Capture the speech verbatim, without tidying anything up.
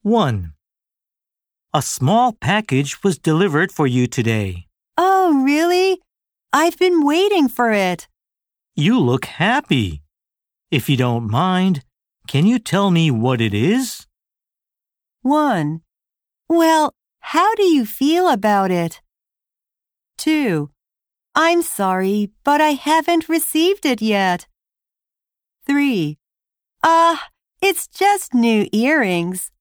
one. A small package was delivered for you today. Oh, really? I've been waiting for it. You look happy. If you don't mind, can you tell me what it is? one. Well, how do you feel about it? two. I'm sorry, but I haven't received it yet. three. Ah, uh, it's just new earrings.